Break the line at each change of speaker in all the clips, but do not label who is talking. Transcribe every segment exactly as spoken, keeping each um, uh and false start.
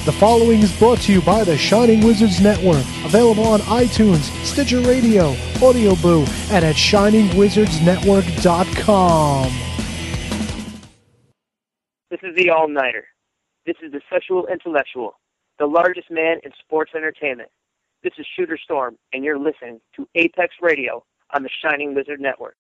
The following is brought to you by the Shining Wizards Network, available on iTunes, Stitcher Radio, Audio Boo, and at shining wizards network dot com.
This is the All-Nighter. This is the Sexual Intellectual, the largest man in sports entertainment. This is Shooter Storm, and you're listening to Apex Radio on the Shining Wizard Network.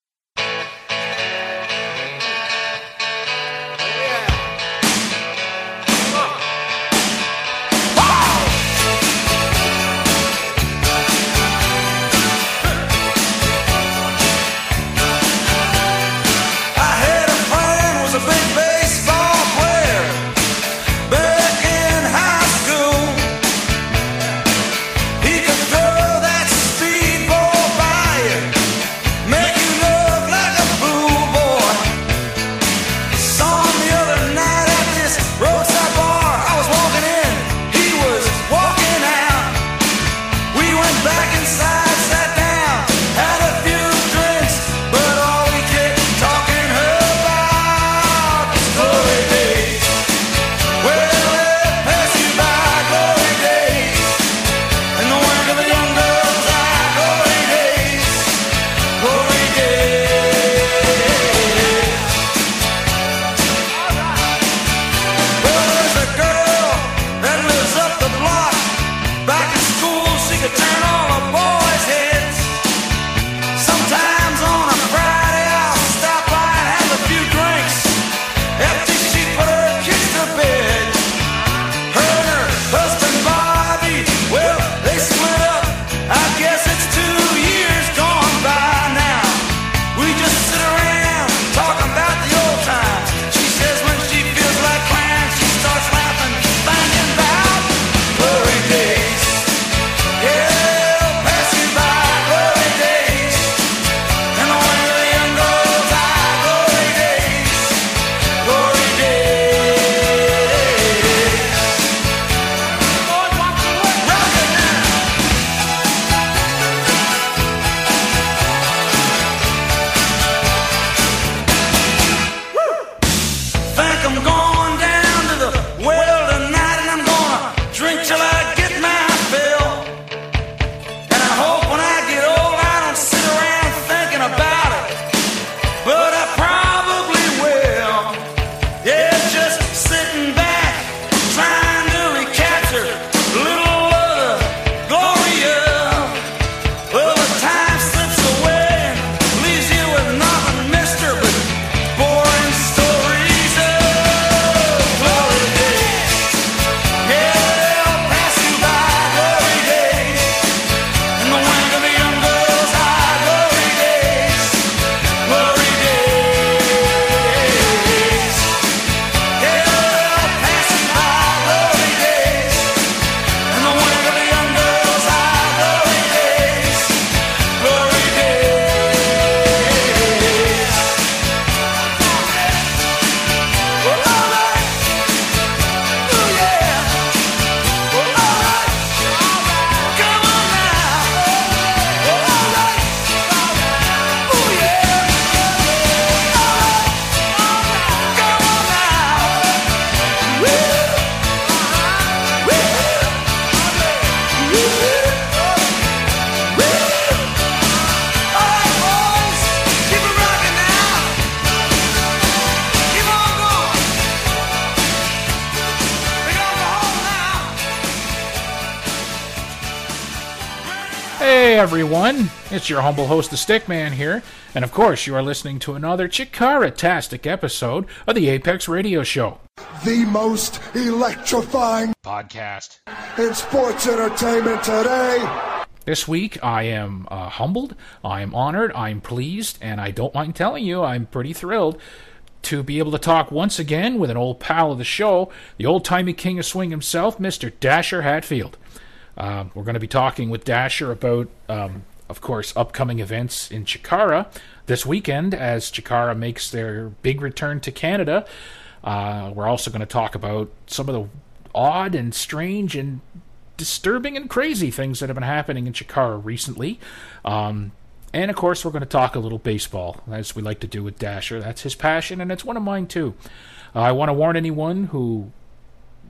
Hey everyone, it's your humble host, the Stickman here, and of course you are listening to another Chikara-tastic episode of the Apex Radio Show.
The most electrifying
podcast
in sports entertainment today.
This week I am uh, humbled, I am honored, I am pleased, and I don't mind telling you I'm pretty thrilled to be able to talk once again with an old pal of the show, the old-timey king of swing himself, Mister Dasher Hatfield. Uh, we're going to be talking with Dasher about, um, of course, upcoming events in Chikara this weekend as Chikara makes their big return to Canada. Uh, we're also going to talk about some of the odd and strange and disturbing and crazy things that have been happening in Chikara recently. Um, and, of course, we're going to talk a little baseball, as we like to do with Dasher. That's his passion, and it's one of mine, too. Uh, I want to warn anyone who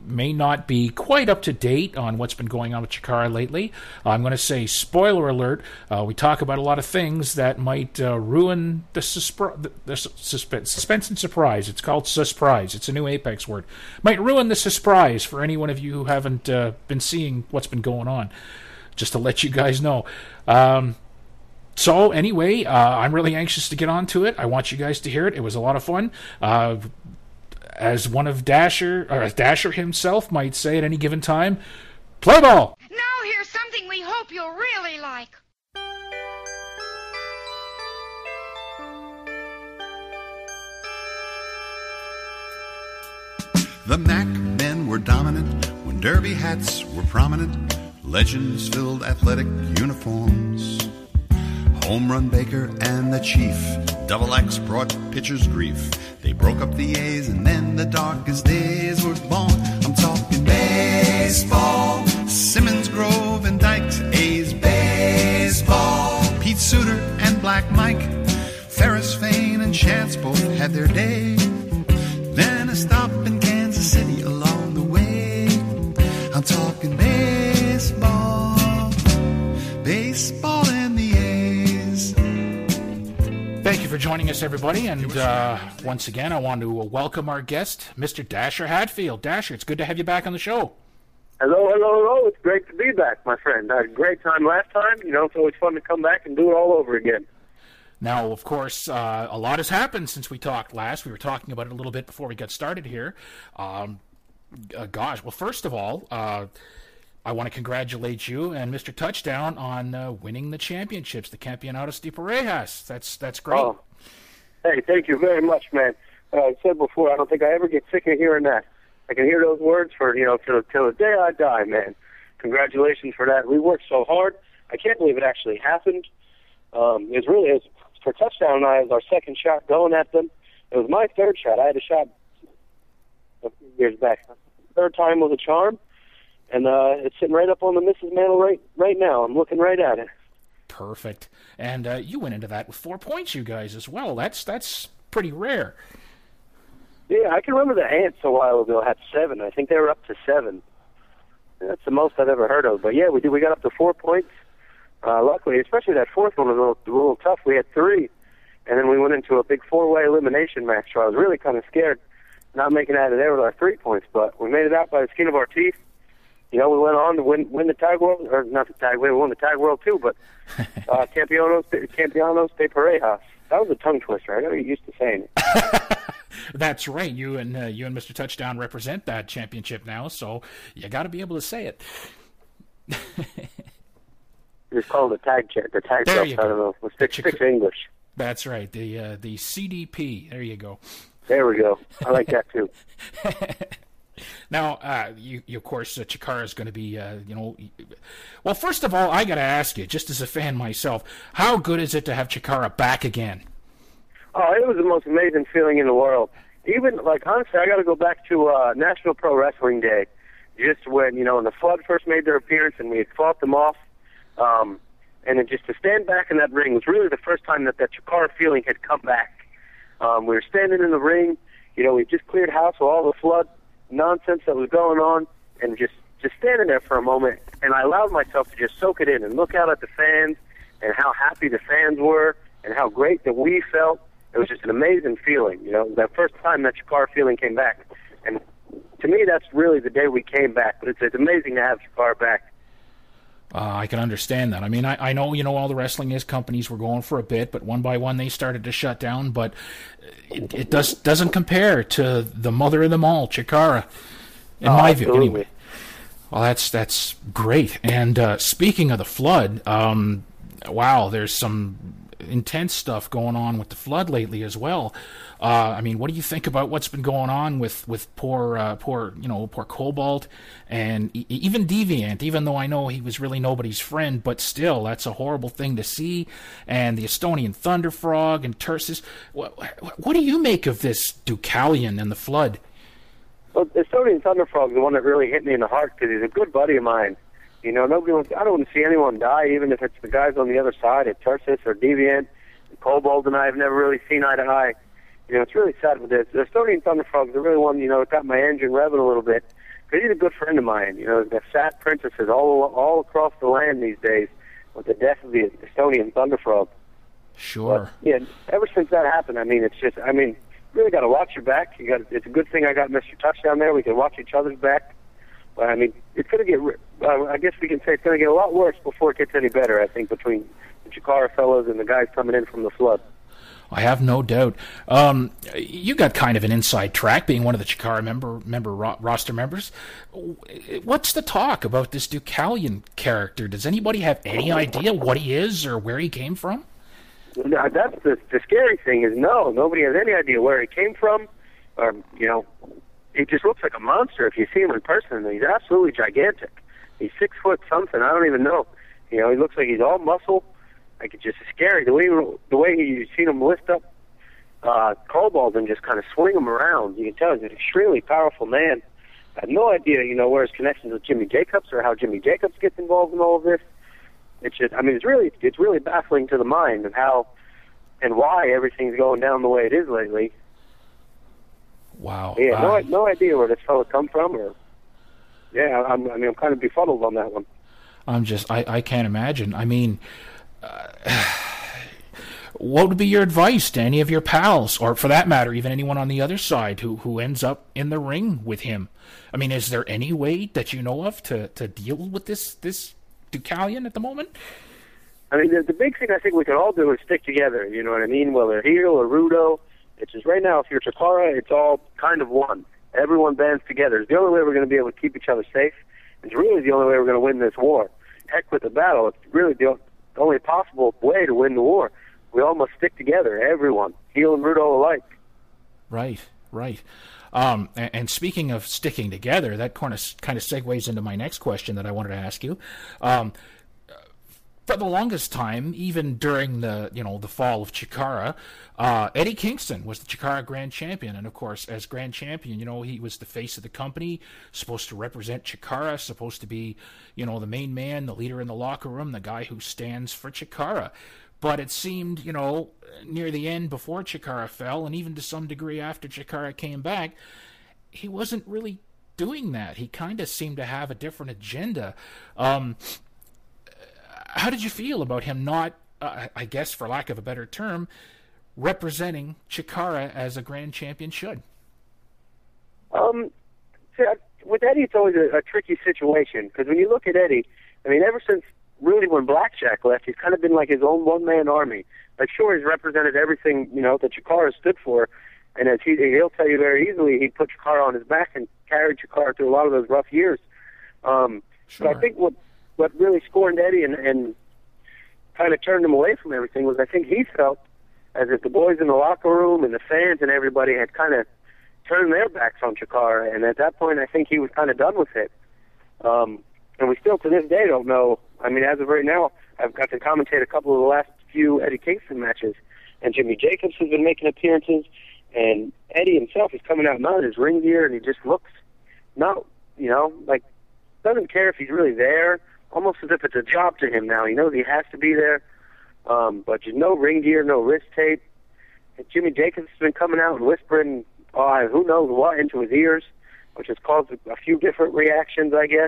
may not be quite up to date on what's been going on with Chikara lately. Uh, I'm going to say, spoiler alert, uh, we talk about a lot of things that might uh, ruin the, suspri- the, the suspense, suspense and surprise. It's called Susprize. It's a new Apex word. Might ruin the surprise for any one of you who haven't uh, been seeing what's been going on. Just to let you guys know. Um, so, anyway, uh, I'm really anxious to get on to it. I want you guys to hear it. It was a lot of fun. Uh, as one of Dasher, or as Dasher himself might say at any given time, play ball!
Now here's something we hope you'll really like.
The Mac men were dominant when derby hats were prominent. Legends filled athletic uniforms. Home Run Baker and the Chief. Double X brought pitchers grief. They broke up the A's and then the darkest days were born. I'm talking baseball. Simmons, Grove, and Dykes. A's baseball. Pete Suter and Black Mike. Ferris, Fane, and Chance both had their day. Then a stop in Kansas City along the way. I'm talking baseball, baseball and the A's.
Thank you for joining us, everybody, and uh, once again, I want to welcome our guest, Mister Dasher Hatfield. Dasher, it's good to have you back on the show.
Hello, hello, hello. It's great to be back, my friend. I had a great time last time. You know, it's always fun to come back and do it all over again.
Now, of course, uh, a lot has happened since we talked last. We were talking about it a little bit before we got started here. Um, uh, gosh, well, first of all, uh, I want to congratulate you and Mister Touchdown on uh, winning the championships, the Campeonatos de Parejas. That's that's great.
Oh, hey, thank you very much, man. Uh, I said before, I don't think I ever get sick of hearing that. I can hear those words for, you know, till, till the day I die, man. Congratulations for that. We worked so hard. I can't believe it actually happened. Um, it was really, it was, for Touchdown and I, it was our second shot going at them. It was my third shot. I had a shot a few years back. Third time was a charm, and uh, it's sitting right up on the Missus Mantle right right now. I'm looking right at it.
Perfect. And uh, you went into that with four points, you guys, as well. That's that's pretty rare.
Yeah, I can remember the Ants a while ago had seven. I think they were up to seven. That's the most I've ever heard of. But yeah, we did. We got up to four points. Uh, luckily, especially that fourth one was a little, a little tough. We had three, and then we went into a big four-way elimination match. So I was really kind of scared not making it out of there with our three points. But we made it out by the skin of our teeth. You know, we went on to win win the Tag World, or not the Tag, we won the Tag World too, but uh, Campeonatos, Campeonatos de Parejas. That was a tongue twister. I got to get used to saying it.
That's right. You and uh, you and Mister Touchdown represent that championship now, so you got to be able to say it.
Just call it the tag check, the tag
there
belt.
you
I don't
go.
know. Let's fix, fix English.
That's right. The uh, the C D P. There you go.
There we go. I like that too.
Now, uh, you, you of course, uh, Chikara is going to be, uh, you know. Well, first of all, I got to ask you, just as a fan myself, how good is it to have Chikara back again?
Oh, it was the most amazing feeling in the world. Even, like, honestly, I got to go back to uh, National Pro Wrestling Day, just when, you know, when the Flood first made their appearance and we had fought them off. Um, and then just to stand back in that ring was really the first time that that Chikara feeling had come back. Um, we were standing in the ring, you know, we just cleared house with all the Flood nonsense that was going on, and just, just standing there for a moment, and I allowed myself to just soak it in and look out at the fans and how happy the fans were and how great that we felt. It was just an amazing feeling, you know, that first time that Chikara feeling came back. And to me, that's really the day we came back, but it's, it's amazing to have Chikara back.
Uh, I can understand that. I mean, I, I know, you know, all the wrestling is companies were going for a bit, but one by one they started to shut down. But it, it does, doesn't compare to the mother of them all, Chikara, in
oh,
my
absolutely.
view. Anyway. Well, that's that's great. And uh, speaking of the Flood, um, wow, there's some intense stuff going on with the Flood lately as well. Uh, I mean, what do you think about what's been going on with with poor, uh, poor, you know, poor Cobalt and e- even Deviant? Even though I know he was really nobody's friend, but still, that's a horrible thing to see. And the Estonian Thunder Frog and Tursis. What, what do you make of this Deucalion and the Flood?
Well, the Estonian Thunder Frog is the one that really hit me in the heart because he's a good buddy of mine. You know, nobody wants, I don't want to see anyone die, even if it's the guys on the other side, at Tursis or Deviant. Cobalt and I have never really seen eye to eye. You know, it's really sad with this. The Estonian Thunder Frogs are really one, you know, that got my engine revving a little bit.
because he's a good friend of mine. You know, the fat princesses all all across the land these days with the death of the Estonian Thunderfrog.
Sure.
But, yeah, ever since that happened, I mean, it's just, I mean, you really got to watch your back. You got. It's a good thing I got Mister Touchdown there. We can watch each other's back. But, I mean, it's going to get, uh, I guess we can say it's going to get a lot worse before it gets any better, I think, between the Chikara fellows and the guys coming in from the flood.
I have no doubt. Um, you got kind of an inside track, being one of the Chikara member member ro- roster members. What's the talk about this Deucalion character? Does anybody have any idea what he is or where he came from?
No, that's the, the scary thing is no, nobody has any idea where he came from. Or, you know, he just looks like a monster if you see him in person. He's absolutely gigantic. He's six foot something. I don't even know. You know, he looks like he's all muscle. Like, it's just scary. The way the way you've seen him lift up uh, kobolds and just kind of swing them around, you can tell he's an extremely powerful man. I have no idea, you know, where his connections with Jimmy Jacobs or how Jimmy Jacobs gets involved in all of this. It's just, I mean, it's really, it's really baffling to the mind of how and why everything's going down the way it is lately.
Wow.
Yeah, no,
uh,
no idea where this fella come from, or yeah, I'm, I mean, I'm kind of befuddled on that one.
I'm just, I, I can't imagine. I mean. Uh, what would be your advice to any of your pals, or for that matter, even anyone on the other side who, who ends up in the ring with him? I mean, is there any way that you know of to, to deal with this this Deucalion at the moment?
I mean, the, the big thing I think we can all do is stick together, you know what I mean? Whether heel or Rudo, it's just right now, if you're Chikara, it's all kind of one. Everyone bands together. It's the only way we're going to be able to keep each other safe. It's really the only way we're going to win this war. Heck with the battle, it's really the The only possible way to win the war. We all must stick together, everyone, heel and Rudo alike.
Right, right. Um, and, and speaking of sticking together, that kind of kind of segues into my next question that I wanted to ask you. Um, for the longest time, even during the you know the fall of Chikara, uh, Eddie Kingston was the Chikara Grand Champion, and of course, as Grand Champion, you know he was the face of the company, supposed to represent Chikara, supposed to be you know the main man, the leader in the locker room, the guy who stands for Chikara. But it seemed, you know, near the end, before Chikara fell, and even to some degree after Chikara came back, he wasn't really doing that. He kind of seemed to have a different agenda. Um, how did you feel about him not, uh, I guess for lack of a better term, representing Chikara as a grand champion should?
Um, see, I, with Eddie, it's always a, a tricky situation, because when you look at Eddie, I mean, ever since really when Blackjack left, he's kind of been like his own one-man army. Like, sure, he's represented everything, you know, that Chikara stood for, and as he, he'll tell you very easily, he put Chikara on his back and carried Chikara through a lot of those rough years. Um,
sure.
But I think what what really scorned Eddie and, and kind of turned him away from everything was I think he felt as if the boys in the locker room and the fans and everybody had kind of turned their backs on Chikara, and at that point I think he was kind of done with it. Um, and we still to this day don't know. I mean, as of right now, I've got to commentate a couple of the last few Eddie Kingston matches, and Jimmy Jacobs has been making appearances, and Eddie himself is coming out now in his ring gear, and he just looks not, you know, like, doesn't care if he's really there, almost as if it's a job to him now. He knows he has to be there, um, but just no ring gear, no wrist tape. And Jimmy Jacobs has been coming out and whispering, oh, who knows what, into his ears, which has caused a few different reactions, I guess.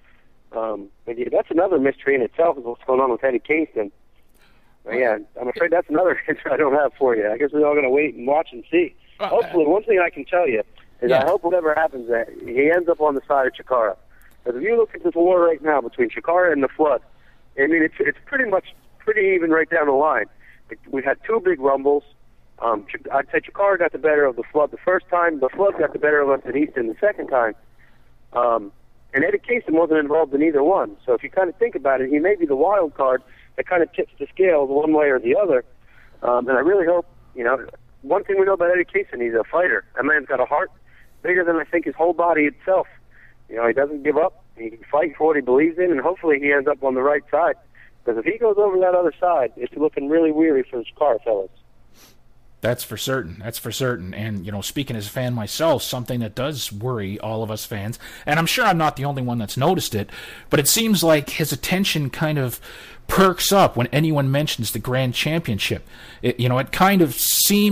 Um, but yeah, that's another mystery in itself, is what's going on with Eddie Kingston. But yeah, I'm afraid that's another answer I don't have for you. I guess we're all going to wait and watch and see. Uh, Hopefully, one thing I can tell you is yeah. I hope whatever happens, that he ends up on the side of Chikara. Because if you look at this war right now between Chikara and the Flood, I mean, it's it's pretty much pretty even right down the line. We've had two big rumbles. Um, I'd say Chikara got the better of the Flood the first time. The Flood got the better of us at Easton the second time. Um, and Eddie Kingston wasn't involved in either one. So if you kind of think about it, he may be the wild card that kind of tips the scales one way or the other. Um, and I really hope, you know, one thing we know about Eddie Kingston, he's a fighter. That man's got a heart bigger than I think his whole body itself. You know, he doesn't give up. He can fight for what he believes in, and hopefully he ends up on the right side. Because if he goes over that other side, it's looking really weary for the Chikara fellas.
That's for certain. That's for certain. And, you know, speaking as a fan myself, something that does worry all of us fans, and I'm sure I'm not the only one that's noticed it, but it seems like his attention kind of perks up when anyone mentions the Grand Championship. It, you know, it kind of seemed to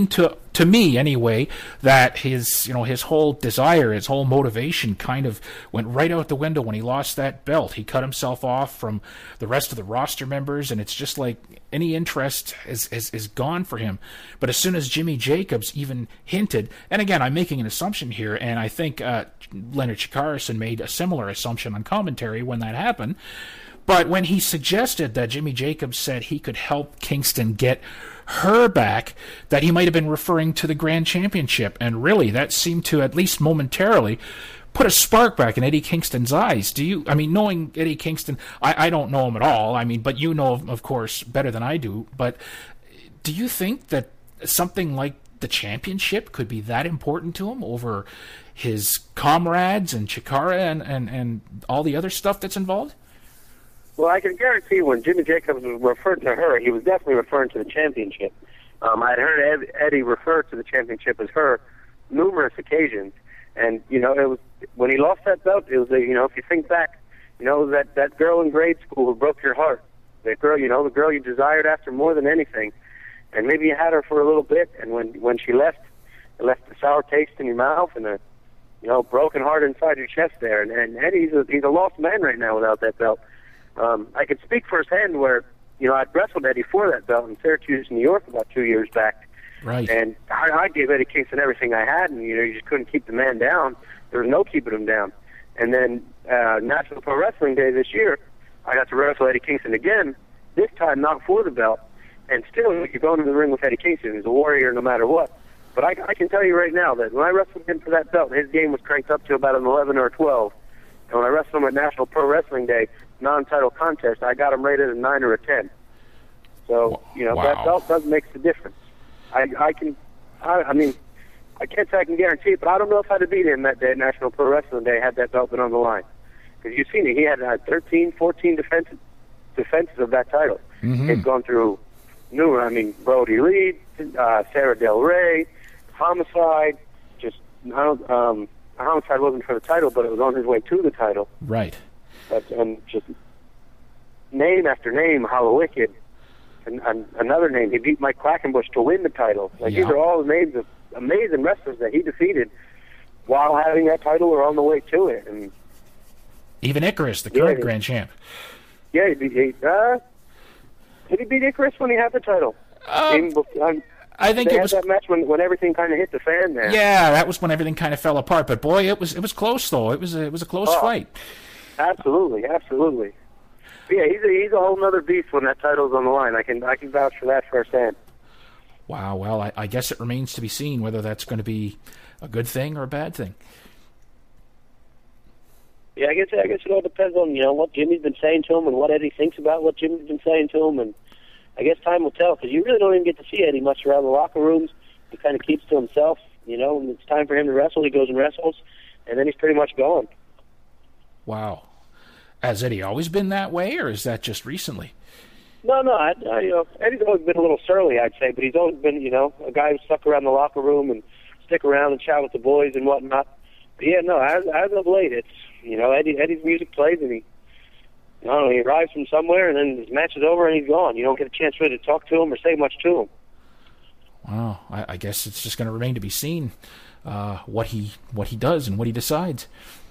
to me anyway, that his, you know, his whole desire, his whole motivation kind of went right out the window when he lost that belt. He cut himself off from the rest of the roster members, and it's just like any interest is, is, is gone for him. But as soon as Jimmy Jacobs even hinted, and again, I'm making an assumption here, and I think uh, Leonard Chikarason made a similar assumption on commentary when that happened, but when he suggested that Jimmy Jacobs said he could help Kingston get her back, that he might have been referring to the Grand Championship. And really, that seemed to, at least momentarily, put a spark back in Eddie Kingston's eyes. Do you, I mean, knowing Eddie Kingston, I, I don't know him at all, I mean, but you know, of course, better than I do, but do you think that something like the championship could be that important to him over his comrades and Chikara and, and, and all the other stuff that's involved?
Well, I can guarantee when Jimmy Jacobs was referring to her, he was definitely referring to the championship. Um, I'd heard Ed, Eddie refer to the championship as her numerous occasions. And, you know, it was when he lost that belt, it was, a, you know, if you think back, you know, that, that girl in grade school who broke your heart, that girl, you know, the girl you desired after more than anything. And maybe you had her for a little bit, and when when she left, it left a sour taste in your mouth and a, you know, broken heart inside your chest there. And, and Eddie's a, he's a lost man right now without that belt. Um, I could speak firsthand where, you know, I'd wrestled Eddie for that belt in Syracuse, New York about two years back.
Right.
And I, I gave Eddie Kingston everything I had, and, you know, you just couldn't keep the man down. There was no keeping him down. And then uh, National Pro Wrestling Day this year, I got to wrestle Eddie Kingston again, this time not for the belt. And still, you're going to the ring with Eddie Kingston. He's a warrior no matter what. But I, I can tell you right now that when I wrestled him for that belt, his game was cranked up to about an eleven or a twelve. And when I wrestled him at National Pro Wrestling Day, non-title contest, I got him rated a nine or a ten. So, you know,
wow.
that belt does make the difference. I, I can, I, I mean, I can't say I can guarantee it, but I don't know if I'd have beat him that day at National Pro Wrestling Day had that belt been on the line. Because you've seen it. He had uh, thirteen, fourteen defenses, defenses of that title.
Mm-hmm.
He's gone through new, I mean, Brody Lee, uh, Sarah Del Rey, Homicide, just, um, Homicide wasn't for the title, but it was on his way to the title.
Right.
But, and just name after name, Hollow Wicked, and, and another name. He beat Mike Quackenbush to win the title. Like,
yeah.
These are all names of amazing wrestlers that he defeated while having that title or on the way to it. And
even Icarus, the
yeah,
current
he,
Grand Champ.
Yeah, he beat, he, uh, did he beat Icarus when he had the title?
Um,
um,
I think
they
it
had
was
that match when, when everything kind of hit the fan there.
Yeah, that was when everything kind of fell apart. But boy, it was it was close though. It was a, it was a close
oh,
fight.
Absolutely, absolutely. But yeah, he's a, he's a whole other beast when that title's on the line. I can I can vouch for that firsthand.
Wow. Well, I, I guess it remains to be seen whether that's going to be a good thing or a bad thing.
Yeah, I guess I guess it all depends on, you know, what Jimmy's been saying to him and what Eddie thinks about what Jimmy's been saying to him, and I guess time will tell, because you really don't even get to see Eddie much around the locker rooms. He kind of keeps to himself, you know, when it's time for him to wrestle, he goes and wrestles, and then he's pretty much gone.
Wow. Has Eddie always been that way, or is that just recently?
No, no, I, I, you know, Eddie's always been a little surly, I'd say, but he's always been, you know, a guy who stuck around the locker room and stick around and chat with the boys and whatnot. But yeah, no, as, as of late, it's, you know, Eddie, Eddie's music plays and he, I don't know, he arrives from somewhere and then his match is over and he's gone. You don't get a chance really to talk to him or say much to him.
Wow, I, I guess it's just going to remain to be seen uh, what he what he does and what he decides.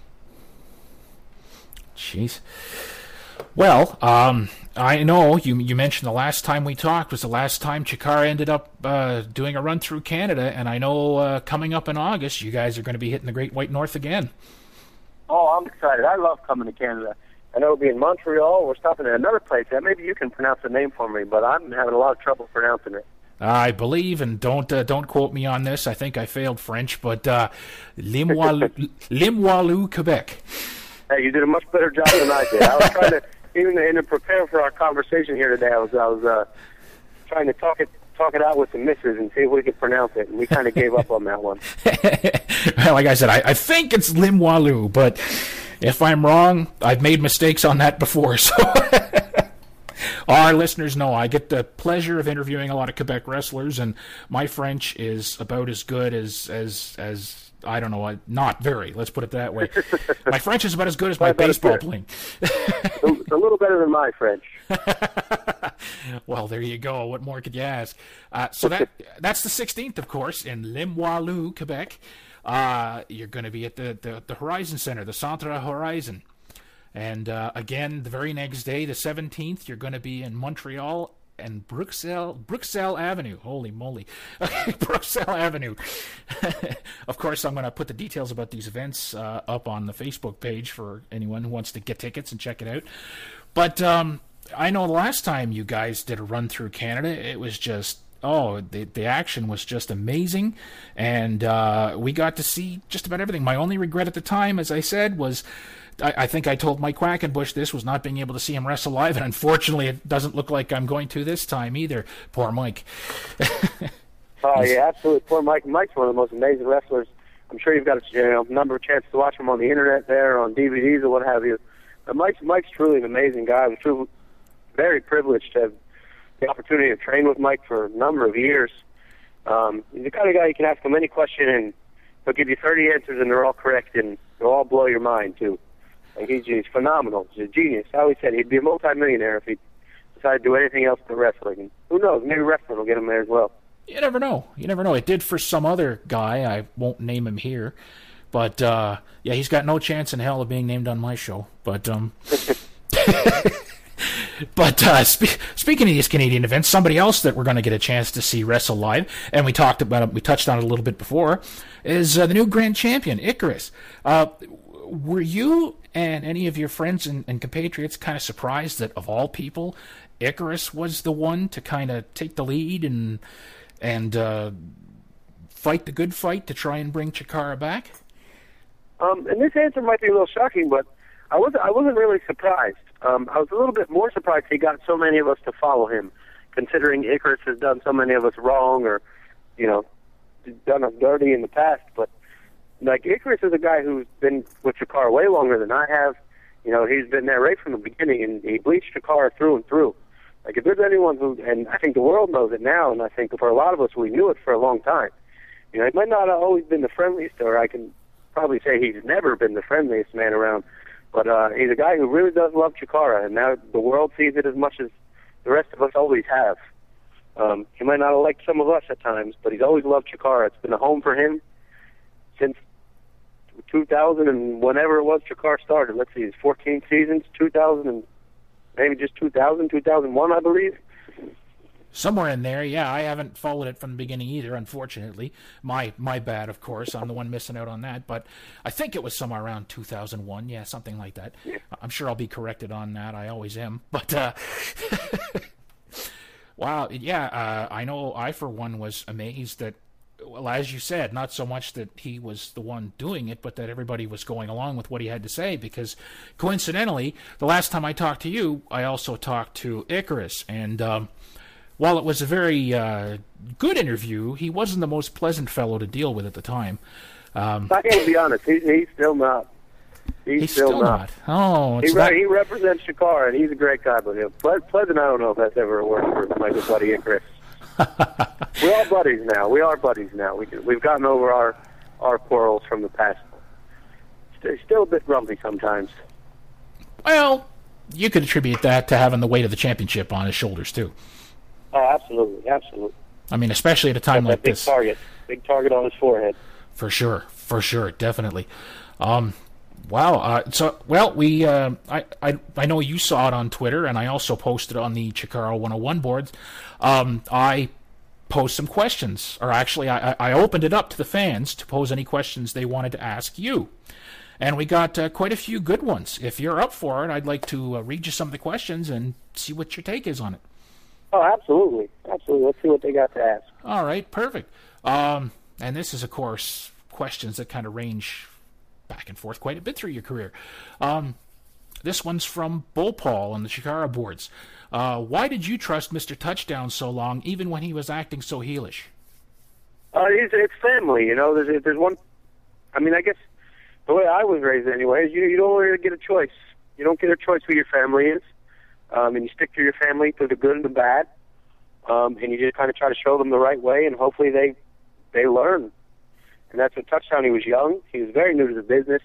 Jeez. Well, um, I know you you mentioned the last time we talked was the last time Chikara ended up uh, doing a run through Canada, and I know uh, coming up in August, you guys are going to be hitting the Great White North again.
Oh, I'm excited. I love coming to Canada. I know it'll be in Montreal. We're stopping at another place. Maybe you can pronounce the name for me, but I'm having a lot of trouble pronouncing it.
I believe, and don't uh, don't quote me on this, I think I failed French, but uh, Limoilou, Limoilou, Quebec.
Hey, you did a much better job than I did. I was trying to, even in to prepare for our conversation here today, I was I was uh, trying to talk it talk it out with the missus and see if we could pronounce it, and we kind of gave up on that one.
Well, like I said, I, I think it's Limoilou, but if I'm wrong, I've made mistakes on that before, so... Our listeners know I get the pleasure of interviewing a lot of Quebec wrestlers, and my French is about as good as, as, as I don't know, not very, let's put it that way. My French is about as good as my baseball playing.
the, It's a little better than my French.
Well, there you go. What more could you ask? Uh, so that that's the sixteenth, of course, in Limoilou, Quebec. Uh, you're going to be at the, the, the Horizon Center, the Centre Horizon. And uh, again, the very next day, the seventeenth, you're going to be in Montreal and Bruxelles, Bruxelles Avenue. Holy moly. Bruxelles Avenue. Of course, I'm going to put the details about these events uh, up on the Facebook page for anyone who wants to get tickets and check it out. But um, I know the last time you guys did a run through Canada, it was just, oh, the, the action was just amazing. And uh, we got to see just about everything. My only regret at the time, as I said, was I, I think I told Mike Quackenbush this, was not being able to see him wrestle live, and unfortunately it doesn't look like I'm going to this time either. Poor Mike.
Oh, yeah, absolutely. Poor Mike. Mike's one of the most amazing wrestlers. I'm sure you've got a you know, number of chances to watch him on the internet there, on D V Ds or what have you. But Mike's, Mike's truly an amazing guy. I'm truly very privileged to have the opportunity to train with Mike for a number of years. Um, he's the kind of guy you can ask him any question, and he'll give you thirty answers, and they're all correct, and they'll all blow your mind, too. Like he's, he's phenomenal. He's a genius. I always said he'd be a multi-millionaire if he decided to do anything else but wrestling. And who knows? Maybe wrestling will get him there as well.
You never know. You never know. It did for some other guy. I won't name him here. But, uh, yeah, he's got no chance in hell of being named on my show. But, um... But uh, spe- speaking of these Canadian events, somebody else that we're going to get a chance to see wrestle live, and we talked about it, we touched on it a little bit before, is uh, the new grand champion, Icarus. Uh, were you and any of your friends and, and compatriots kind of surprised that, of all people, Icarus was the one to kind of take the lead and and uh, fight the good fight to try and bring Chikara back?
Um, and this answer might be a little shocking, but I wasn't, I wasn't really surprised. Um, I was a little bit more surprised he got so many of us to follow him, considering Icarus has done so many of us wrong or, you know, done us dirty in the past. But, like, Icarus is a guy who's been with Chikara way longer than I have. You know, he's been there right from the beginning, and he bleached Chikara through and through. Like, if there's anyone who, and I think the world knows it now, and I think for a lot of us, we knew it for a long time. You know, he might not have always been the friendliest, or I can probably say he's never been the friendliest man around. But uh, he's a guy who really does love Chikara, and now the world sees it as much as the rest of us always have. Um, he might not have liked some of us at times, but he's always loved Chikara. It's been a home for him since two thousand and whenever it was Chikara started. Let's see, it's fourteen seasons, two thousand and maybe just two thousand, two thousand one, I believe.
Somewhere in there, yeah. I haven't followed it from the beginning either, unfortunately. My my bad, of course. I'm the one missing out on that. But I think it was somewhere around two thousand one. Yeah, something like that. Yeah. I'm sure I'll be corrected on that. I always am. But, uh, wow, yeah, uh, I know I, for one, was amazed that, well, as you said, not so much that he was the one doing it, but that everybody was going along with what he had to say, because coincidentally, the last time I talked to you, I also talked to Icarus, and um, while it was a very uh, good interview, he wasn't the most pleasant fellow to deal with at the time. Um,
I gotta be honest, he, he's still not. He's,
he's
still,
still not.
not.
Oh, it's
he,
not...
he represents Chikara, and he's a great guy, but you know, Pleasant, I don't know if that's ever worked for my good buddy Icarus. We're all buddies now. We are buddies now. We, we've gotten over our, our quarrels from the past. It's still a bit grumpy sometimes.
Well, you could attribute that to having the weight of the championship on his shoulders, too.
Oh, absolutely, absolutely.
I mean, especially at a time
Got
like
that big
this.
Target, big target on his forehead.
For sure, for sure, definitely. Um, wow. Uh, so, well, we, uh, I, I, I know you saw it on Twitter, and I also posted on the Chikara one oh one boards. Um, I posed some questions, or actually, I, I opened it up to the fans to pose any questions they wanted to ask you. And we got uh, quite a few good ones. If you're up for it, I'd like to uh, read you some of the questions and see what your take is on it.
Oh, absolutely. Absolutely. Let's see what they got to ask.
All right, perfect. Um, and this is, of course, questions that kind of range back and forth quite a bit through your career. Um, this one's from Bull Paul on the Chikara boards. Uh, why did you trust Mister Touchdown so long, even when he was acting so heelish?
Uh, it's, it's family, you know. There's, there's one... I mean, I guess the way I was raised anyway is you, you don't really get a choice. You don't get a choice who your family is. Um, and you stick to your family through the good and the bad, um, and you just kind of try to show them the right way, and hopefully they they learn. And that's what Touchdown. He was young. He was very new to the business.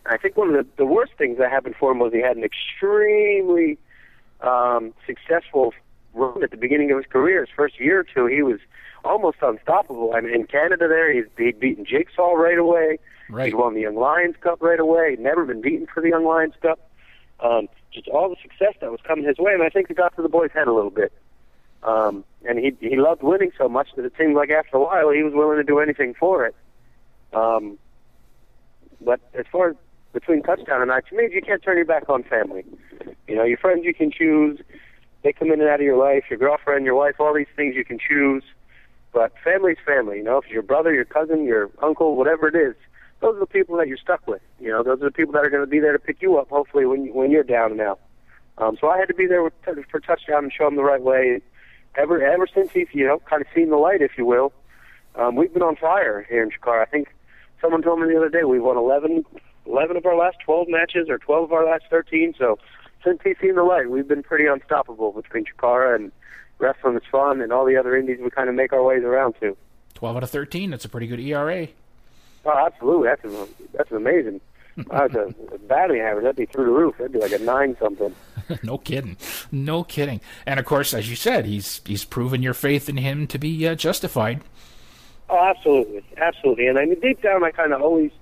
And I think one of the, the worst things that happened for him was he had an extremely um, successful run at the beginning of his career. His first year or two, he was almost unstoppable. I mean, in Canada there, he'd, he'd beaten Jigsaw right away.
Right.
He'd won the Young Lions Cup right away. He'd never been beaten for the Young Lions Cup. Um, just all the success that was coming his way, and I think it got to the boy's head a little bit. Um, and he he loved winning so much that it seemed like after a while he was willing to do anything for it. Um, but as far as between touchdown and night, to me, you can't turn your back on family. You know, your friends you can choose. They come in and out of your life, your girlfriend, your wife, all these things you can choose. But family's family. You know, if it's your brother, your cousin, your uncle, whatever it is, those are the people that you're stuck with. You know, those are the people that are going to be there to pick you up, hopefully, when you, when you're down and out. Um, so I had to be there with, for touchdown and show him the right way. Ever ever since he's, you know, kind of seen the light, if you will, um, we've been on fire here in Chikara. I think someone told me the other day we've won eleven, eleven of our last twelve matches or twelve of our last thirteen. So since he's seen the light, we've been pretty unstoppable between Chikara and wrestling is fun and all the other indies we kind of make our ways around to.
twelve out of thirteen, that's a pretty good E R A.
Oh, absolutely. That's an, that's an amazing. That's a, a batting average. That'd be through the roof. That'd be like a nine something.
No kidding. No kidding. And, of course, as you said, he's he's proven your faith in him to be uh, justified.
Oh, absolutely. Absolutely. And I mean, deep down, I kind of always,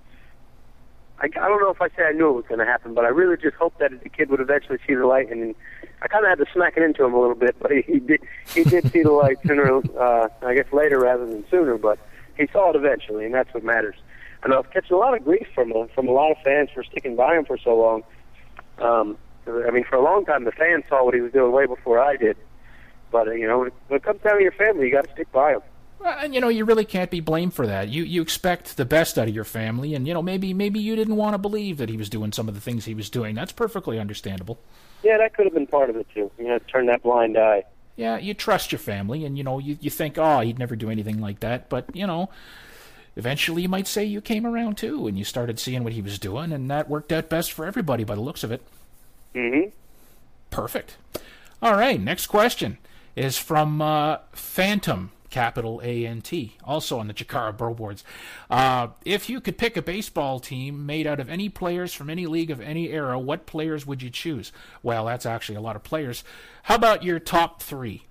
I, I don't know if I say I knew it was going to happen, but I really just hoped that the kid would eventually see the light. And I kind of had to smack it into him a little bit, but he, he did he did see the light sooner, uh, I guess later rather than sooner, but he saw it eventually, and that's what matters. And I was catching a lot of grief from uh, from a lot of fans for sticking by him for so long. Um, I mean, for a long time, the fans saw what he was doing way before I did. But, uh, you know, when it comes down to your family, you got to stick by him.
Well, and, you know, you really can't be blamed for that. You you expect the best out of your family, and, you know, maybe maybe you didn't want to believe that he was doing some of the things he was doing. That's perfectly understandable.
Yeah, that could have been part of it, too. You know, turn that blind eye.
Yeah, you trust your family, and, you know, you, you think, oh, he'd never do anything like that. But, you know, eventually you might say you came around, too, and you started seeing what he was doing, and that worked out best for everybody by the looks of it.
Mm-hmm.
Perfect. All right, next question is from uh, Phantom, capital A N T, also on the Chikara Bro Boards. Uh, if you could pick a baseball team made out of any players from any league of any era, what players would you choose? Well, that's actually a lot of players. How about your top three?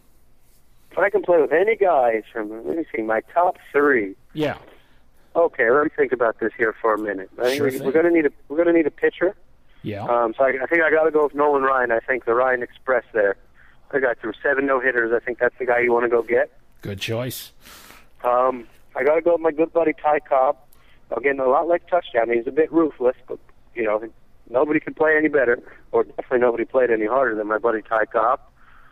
If I can play with any guys from, let me see, my top three.
Yeah.
Okay, let me think about this here for a minute. I think
Sure
we,
thing.
we're going to need a we're going to need a pitcher.
Yeah.
Um, so I, I think I got to go with Nolan Ryan. I think the Ryan Express there. I got through seven no hitters. I think that's the guy you want to go get.
Good choice.
Um, I got to go with my good buddy Ty Cobb. Again, a lot like Touchdown. He's a bit ruthless, but you know nobody can play any better, or definitely nobody played any harder than my buddy Ty Cobb.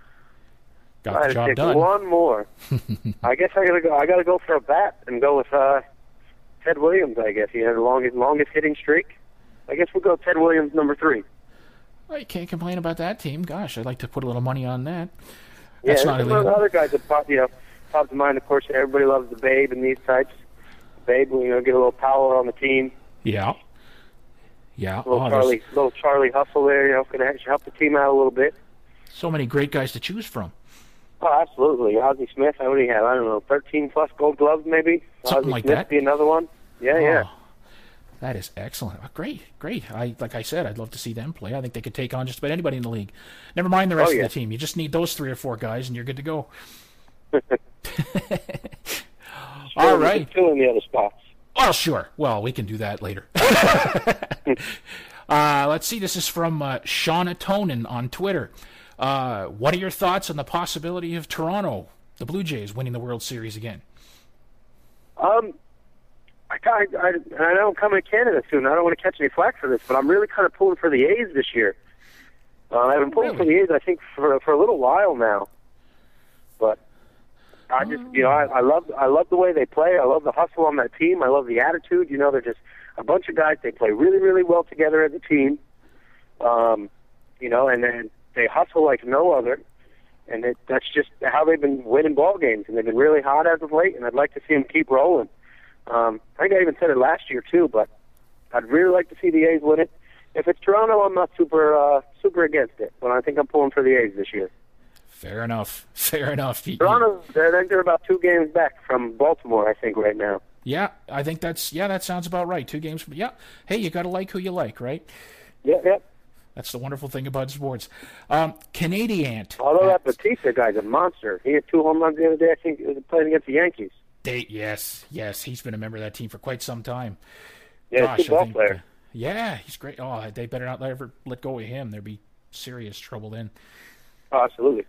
Got
I
the
had to
job
pick
done.
one more. I guess I got to go. I got to go for a bat and go with uh, Ted Williams. I guess he had the longest longest hitting streak. I guess we'll go Ted Williams number three.
Well, you can't complain about that team. Gosh, I'd like to put a little money on that.
Yeah,
That's not
there's some
illegal.
other guys that pop, you know, pop to mind. Of course, everybody loves the Babe and these types. Babe, will, you know, get a little power on the team.
Yeah. Yeah.
A little
Oh, there's
Charlie, little Charlie Hustle there. You know, going to help the team out a little bit.
so many great guys to choose from.
Oh, absolutely. Ozzie Smith. How many have? I don't know, thirteen plus Gold Gloves maybe.
Something
Ozzie
like
Smith
that.
Be another one. Yeah, yeah.
Oh, that is excellent. Oh, great, great. I like I said, I'd love to see them play. I think they could take on just about anybody in the league. Never mind the rest
Oh, yeah.
of the team. You just need those three or four guys, and you're good to go. All right.
Fill in the other spots.
Well, sure. Well, we can do that later. uh, let's see. This is from uh, Shauna Tonin on Twitter. Uh, what are your thoughts on the possibility of Toronto, the Blue Jays, winning the World Series again?
Um, I, I, I, I know I'm coming to Canada soon. I don't want to catch any flack for this, but I'm really kind of pulling for the A's this year. Uh, I've been pulling
Really?
for the A's, I think, for for a little while now. But I just, you know, I, I love I love the way they play. I love the hustle on that team. I love the attitude. You know, they're just a bunch of guys. They play really, really well together as a team. Um, you know, and then they hustle like no other. And it, that's just how they've been winning ball games, and they've been really hot as of late. And I'd like to see them keep rolling. Um, I think I even said it last year too, but I'd really like to see the A's win it. If it's Toronto, I'm not super uh, super against it, but I think I'm pulling for the A's this year.
Fair enough. Fair enough. You-
Toronto, I think they're about two games back from Baltimore, I think, right now.
Yeah, I think that's, yeah, that sounds about right. Two games. Yeah. Hey, you got to like who you like, right?
Yeah, yeah.
That's the wonderful thing about sports. Um, Canadian.
Although that Batista guy's a monster. He had two home runs the other day, I think, it was playing against the Yankees.
They, yes, yes. He's been a member of that team for quite some time.
Yeah,
Gosh,
he's a good ball
think,
player.
Uh, yeah, he's great. Oh, they better not ever let go of him. There'd be serious trouble then.
Oh, absolutely.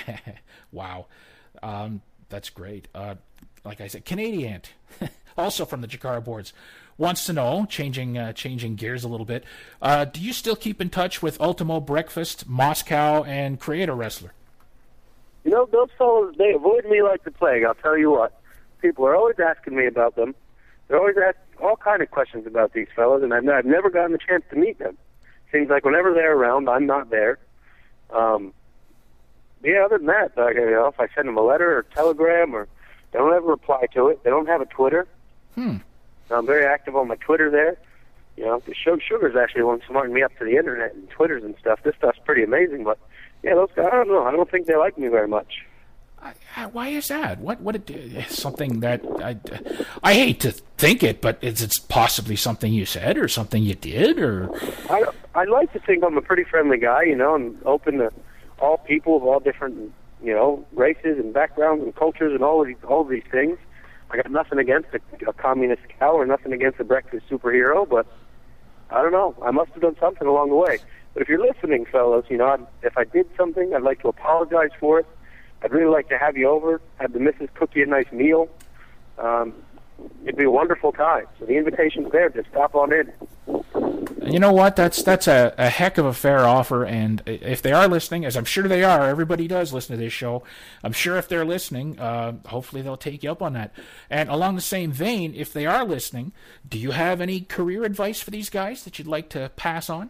Wow. Um, that's great. Uh, like I said, Canadian, also from the Chikara boards, wants to know, changing uh, changing gears a little bit, uh, do you still keep in touch with Ultimo Breakfast, Moscow, and Creator Wrestler?
You know, those fellows, they avoid me like the plague, I'll tell you what. People are always asking me about them. They're always asking all kind of questions about these fellows, and I've, I've never gotten the chance to meet them. Seems like whenever they're around, I'm not there. Um, yeah, other than that, uh, you know, if I send them a letter or telegram, or they don't ever reply to it. They don't have a Twitter.
Hmm.
I'm very active on my Twitter there. You know, the show Sugar's actually the one smarting me up to the internet and Twitters and stuff. This stuff's pretty amazing, but yeah, those guys, I don't know. I don't think they like me very much.
I, I, why is that? What? What? It, something that I, I hate to think it, but is it possibly something you said or something you did, or?
I I like to think I'm a pretty friendly guy. You know, I'm open to all people of all different, you know, races and backgrounds and cultures and all of these all of these things. I got nothing against a, a communist cow or nothing against a breakfast superhero, but I don't know. I must have done something along the way. But if you're listening, fellas, you know, I'd, if I did something, I'd like to apologize for it. I'd really like to have you over, have the missus cook you a nice meal. Um, it'd be a wonderful time. So the invitation's there. Just stop on in.
You know what? That's that's a, a heck of a fair offer, and if they are listening, as I'm sure they are, everybody does listen to this show. I'm sure if they're listening, uh, hopefully they'll take you up on that. And along the same vein, if they are listening, do you have any career advice for these guys that you'd like to pass on?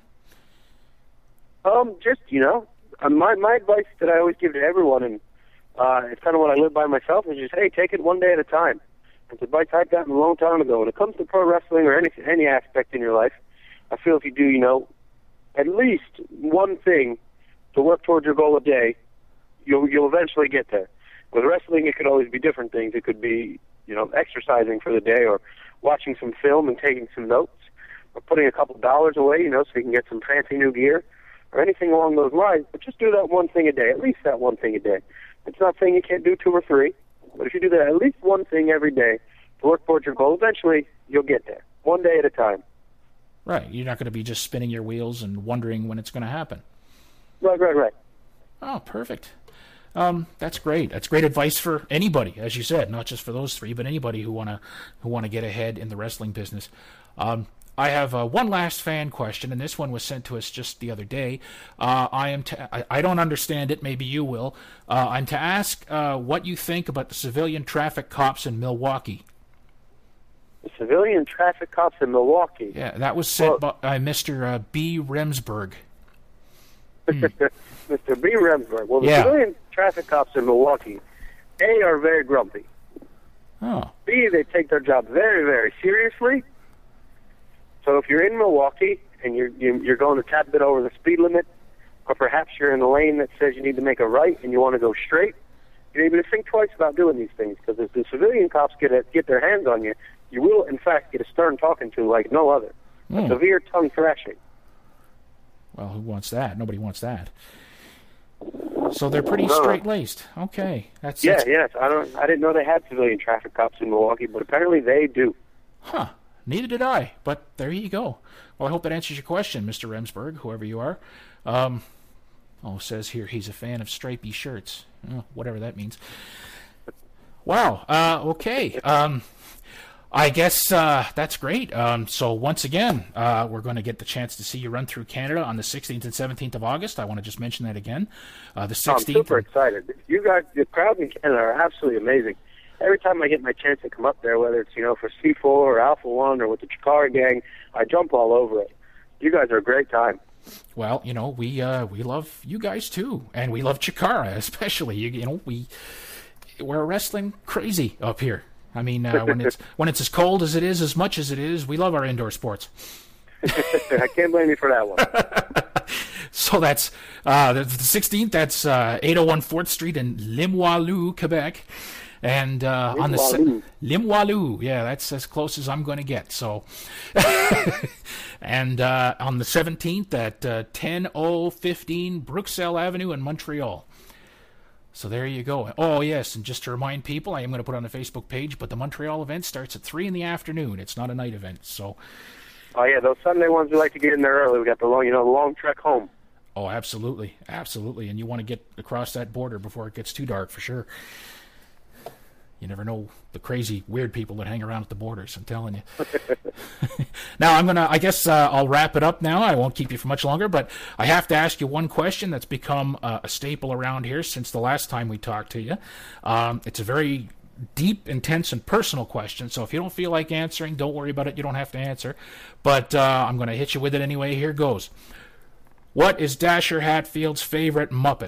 Um, just, you know, uh, my my advice that I always give to everyone, and uh, it's kind of what I live by myself, is just, hey, take it one day at a time. It's advice I've gotten a long time ago. When it comes to pro wrestling or any any aspect in your life, I feel if you do, you know, at least one thing to work towards your goal a day, you'll you'll eventually get there. With wrestling, it could always be different things. It could be, you know, exercising for the day, or watching some film and taking some notes, or putting a couple dollars away, you know, so you can get some fancy new gear, or anything along those lines. But just do that one thing a day, at least that one thing a day. It's not saying you can't do two or three, but if you do that at least one thing every day to work towards your goal, eventually you'll get there, one day at a time.
Right. You're not going to be just spinning your wheels and wondering when it's going to happen.
Right, right, right.
Oh, perfect. Um, that's great. That's great advice for anybody, as you said, not just for those three, but anybody who wanna who wanna get ahead in the wrestling business. Um, I have uh, one last fan question, and this one was sent to us just the other day. Uh, I am to, I, I don't understand it. Maybe you will. Uh, I'm to ask uh, what you think about the civilian traffic cops in Milwaukee.
The civilian traffic cops in Milwaukee.
Yeah, that was sent
well,
by uh, Mister Uh, B. Remsburg.
Hmm. Mister B. Remsburg. Well, the
yeah.
civilian traffic cops in Milwaukee, A, are very grumpy.
Oh.
B, they take their job very, very seriously. So if you're in Milwaukee and you're you're going a tad bit over the speed limit, or perhaps you're in a lane that says you need to make a right and you want to go straight, you need to think twice about doing these things, because if the civilian cops get a, get their hands on you, you will, in fact, get a stern talking to like no other.
Mm.
A severe tongue thrashing.
Well, who wants that? Nobody wants that. So they're pretty
No.
straight-laced. Okay, that's
Yeah,
that's,
yes. I don't. I didn't know they had civilian traffic cops in Milwaukee, but apparently they do.
Huh. Neither did I, but there you go. Well, I hope that answers your question, Mister Remsburg, whoever you are. Um, oh, it says here he's a fan of stripy shirts. Oh, whatever that means. Wow. Uh, okay. Um, I guess uh, that's great. Um, so once again, uh, we're going to get the chance to see you run through Canada on the sixteenth and seventeenth of August. I want to just mention that again. Uh, the sixteenth.
I'm super excited. You guys, the crowds in Canada are absolutely amazing. Every time I get my chance to come up there, whether it's, you know, for C four or Alpha One or with the Chikara gang, I jump all over it. You guys are a great time.
Well, you know, we uh, we love you guys too, and we love Chikara especially. You, you know, we we're wrestling crazy up here. I mean, uh, when it's when it's as cold as it is, as much as it is, we love our indoor sports.
I can't blame you for that one.
So that's uh, the sixteenth. That's uh, eight oh one fourth Street in Limoilou, Quebec. And uh, on the se- Limoilou, yeah, that's as close as I'm going to get. So, and uh, on the seventeenth at uh, ten oh fifteen Bruxelles Avenue in Montreal. So there you go. Oh yes, and just to remind people, I am going to put it on the Facebook page, but the Montreal event starts at three in the afternoon. It's not a night event. So.
Oh yeah, those Sunday ones we like to get in there early. We got the long, you know, the long trek home.
Oh, absolutely, absolutely, and you want to get across that border before it gets too dark, for sure. You never know the crazy, weird people that hang around at the borders, I'm telling you. Now, I'm going to, I guess uh, I'll wrap it up now. I won't keep you for much longer, but I have to ask you one question that's become uh, a staple around here since the last time we talked to you. Um, it's a very deep, intense, and personal question, so if you don't feel like answering, don't worry about it. You don't have to answer. But uh, I'm going to hit you with it anyway. Here goes. What is Dasher Hatfield's favorite Muppet?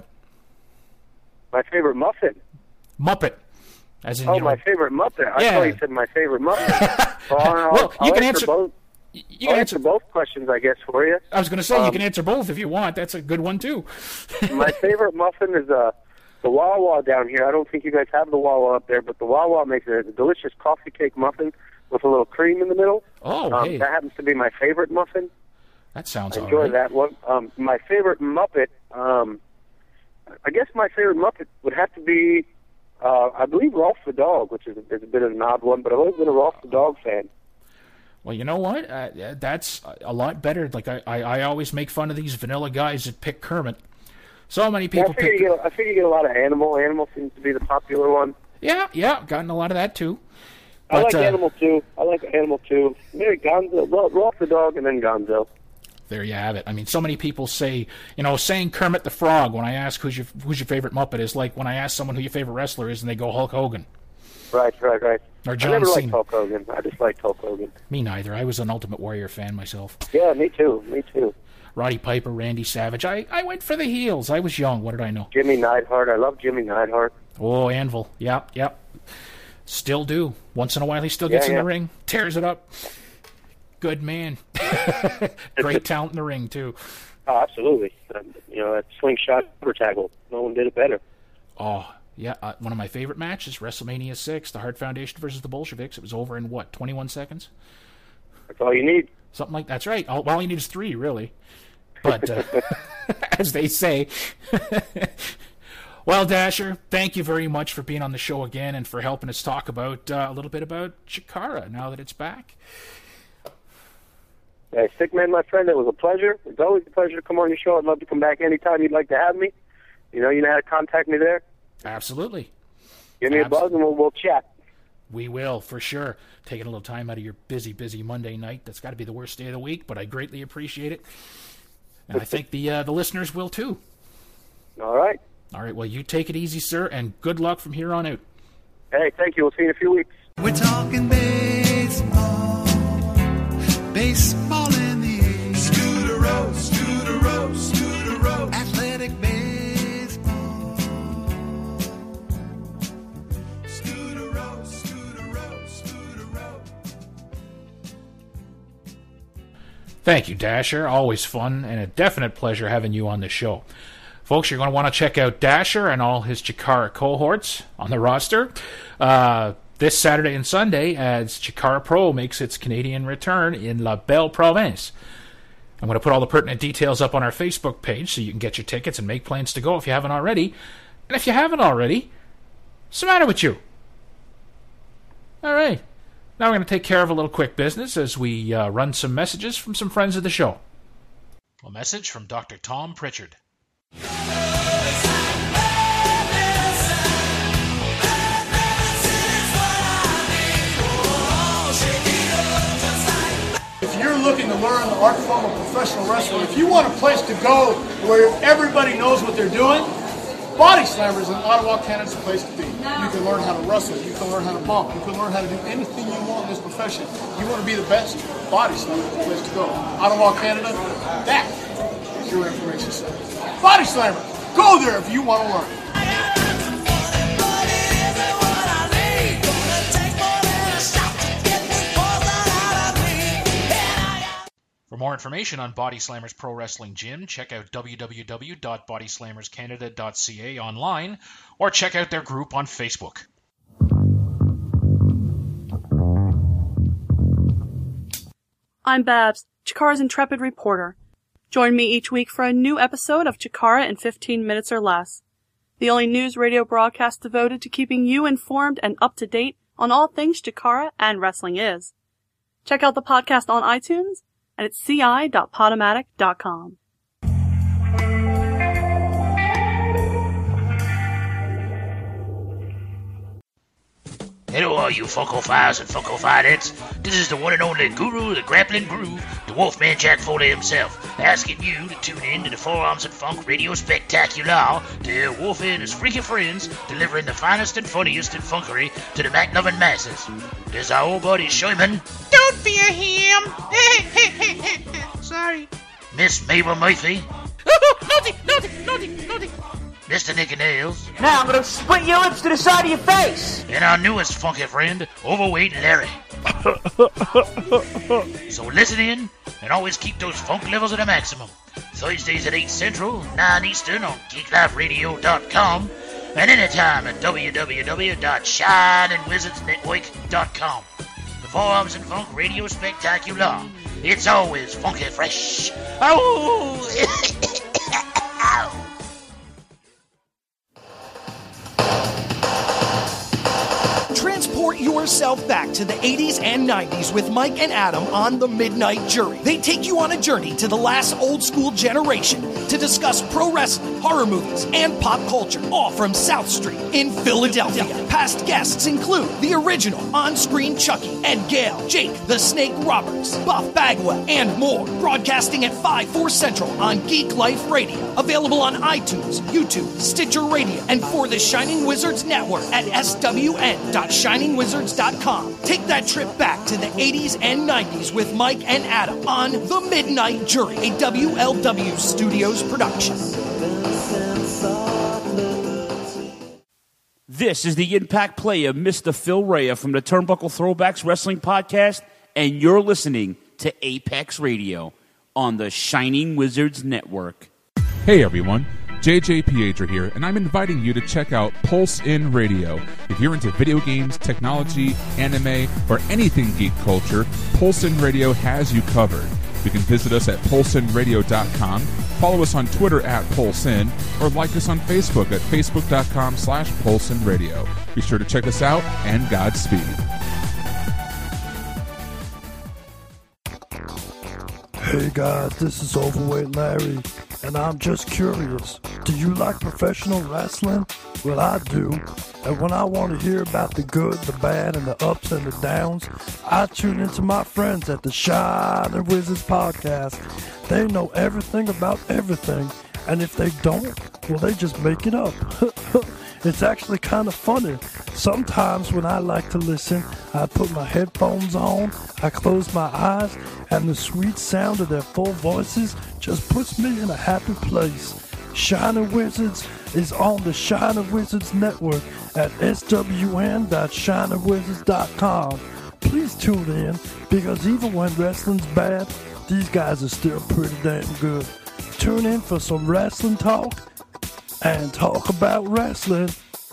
My favorite muffin?
Muppet. As in,
oh,
you know,
my favorite Muppet. I
yeah.
thought you said my favorite Muppet. well, I'll,
well, you
I'll
can
answer,
answer
both.
You
I'll
can
answer
answer
both questions, I guess, for you.
I was going to say,
um,
you can answer both if you want. That's a good one, too.
My favorite muffin is uh, the Wawa down here. I don't think you guys have the Wawa up there, but the Wawa makes a delicious coffee cake muffin with a little cream in the middle.
Oh,
um,
hey.
That happens to be my favorite muffin.
That sounds
I
all
enjoy
right.
that one. Um, my favorite Muppet, um, I guess my favorite Muppet would have to be, uh, I believe, Rolf the Dog, which is a, is a bit of an odd one, but I've always been a Rolf the Dog fan.
Well, you know what? Uh, that's a lot better. Like, I, I, I always make fun of these vanilla guys that pick Kermit. So many people
yeah, I figure
pick...
You get, I figure you get a lot of Animal. Animal seems to be the popular one.
Yeah, yeah, gotten a lot of that, too.
But,
I
like
uh,
Animal, too. I like Animal, too. Maybe Gonzo. Rolf the Dog and then Gonzo.
There you have it. I mean, so many people say, you know, saying Kermit the Frog when I ask who's your who's your favorite Muppet is like when I ask someone who your favorite wrestler is and they go Hulk Hogan.
Right, right, right.
Or John
I never
Cena.
liked Hulk Hogan. I just liked Hulk Hogan.
Me neither. I was an Ultimate Warrior fan myself.
Yeah, me too. Me too.
Roddy Piper, Randy Savage. I, I went for the heels. I was young. What did I know?
Jimmy Neidhart. I love Jimmy Neidhart.
Oh, Anvil. Yep, yep. Still do. Once in a while he still gets
Yeah,
in
yeah.
the ring, tears it up. Good man. Great talent in the ring, too.
Oh, absolutely. Um, you know, that slingshot super tackle. No one did it better.
Oh, yeah. Uh, one of my favorite matches, WrestleMania six, the Hart Foundation versus the Bolsheviks. It was over in, what, twenty-one seconds?
That's all you need.
Something like that's right. All, all you need is three, really. But, uh, as they say. Well, Dasher, thank you very much for being on the show again and for helping us talk about uh, a little bit about Chikara now that it's back.
Hey, Stickman, my friend, it was a pleasure. It's always a pleasure to come on your show. I'd love to come back anytime you'd like to have me. You know, you know how to contact me there.
Absolutely.
Give me
Abs-
a buzz and we'll, we'll chat.
We will, for sure. Taking a little time out of your busy, busy Monday night. That's got to be the worst day of the week, but I greatly appreciate it. And I think the uh, the listeners will, too.
All right.
All right, well, you take it easy, sir, and good luck from here on out.
Hey, thank you. We'll see you in a few weeks.
We're talking baseball, baseball in the air. Scooter-o, Scooter-o, Scooter-o, athletic baseball. Scooter-o, Scooter-o, Scooter-o.
Thank you, Dasher. Always fun and a definite pleasure having you on the show. Folks, you're going to want to check out Dasher and all his Chikara cohorts on the roster uh, this Saturday and Sunday as Chikara Pro makes its Canadian return in La Belle Province. I'm going to put all the pertinent details up on our Facebook page so you can get your tickets and make plans to go if you haven't already. And if you haven't already, what's the matter with you? All right. Now we're going to take care of a little quick business as we uh, run some messages from some friends of the show. A message from Doctor Tom Pritchard.
If you're looking to learn the art form of professional wrestling, if you want a place to go where everybody knows what they're doing, Body Slammers in Ottawa, Canada is the place to be. You can learn how to wrestle, you can learn how to bump, you can learn how to do anything you want in this profession. You want to be the best, Body Slammers is the place to go. Ottawa, Canada, that is your information center. Body Slammers! Go there if you want to learn.
For more information on Body Slammers Pro Wrestling Gym, check out w w w dot body slammers canada dot c a online or check out their group on Facebook.
I'm Babs, Chikara's intrepid reporter. Join me each week for a new episode of Chikara in fifteen minutes or less, the only news radio broadcast devoted to keeping you informed and up to date on all things Chikara and wrestling is. Check out the podcast on iTunes and at c i dot podomatic dot com.
Hello all you Funkophiles and Funkophidettes. This is the one and only guru of the grappling groove, the Wolfman Jack Foley himself, asking you to tune in to the Forearms and Funk Radio Spectacular to hear Wolfie and his freaky friends delivering the finest and funniest and funkery to the Mac-loving masses. There's our old buddy Sherman.
Don't fear him. Sorry.
Miss Mabel Murphy.
Naughty, naughty, naughty, naughty.
Mister Nicky Nails.
Now I'm gonna squint your lips to the side of your face.
And our newest funky friend, Overweight Larry. So listen in and always keep those funk levels at a maximum. Thursdays at eight Central, nine Eastern on geek life radio dot com and anytime at w w w dot shining wizards network dot com. The Forearms and Funk Radio Spectacular. It's always funky fresh. Oh!
Transport yourself back to the eighties and nineties with Mike and Adam on The Midnight Jury. They take you on a journey to the last old school generation to discuss pro wrestling, horror movies, and pop culture, all from South Street in Philadelphia. Past guests include the original on-screen Chucky, Ed Gale, Jake the Snake Roberts, Buff Bagwell, and more. Broadcasting at five, four Central on Geek Life Radio. Available on iTunes, YouTube, Stitcher Radio, and for the Shining Wizards Network at s w n dot shining wizards dot com. Take that trip back to the eighties and nineties with Mike and Adam on The Midnight Jury, a W L W Studios production.
This is the Impact Player, Mister Phil Rhea from the Turnbuckle Throwbacks Wrestling Podcast, and you're listening to Apex Radio on the Shining Wizards Network.
Hey everyone, J J Piedra here, and I'm inviting you to check out Pulse In Radio. If you're into video games, technology, anime, or anything geek culture, Pulse In Radio has you covered. You can visit us at pulse in radio dot com, follow us on Twitter at PulseIn, or like us on Facebook at facebook dot com slash pulseinradio. Be sure to check us out, and Godspeed.
Hey guys, this is Overweight Larry, and I'm just curious. Do you like professional wrestling? Well, I do. And when I want to hear about the good, the bad, and the ups and the downs, I tune into my friends at the Shining Wizards Podcast. They know everything about everything, and if they don't, well, they just make it up. It's actually kind of funny. Sometimes when I like to listen, I put my headphones on, I close my eyes, and the sweet sound of their full voices just puts me in a happy place. Shining Wizards is on the Shining Wizards Network at s w n dot shining wizards dot com. Please tune in, because even when wrestling's bad, these guys are still pretty damn good. Tune in for some wrestling talk and talk about wrestling.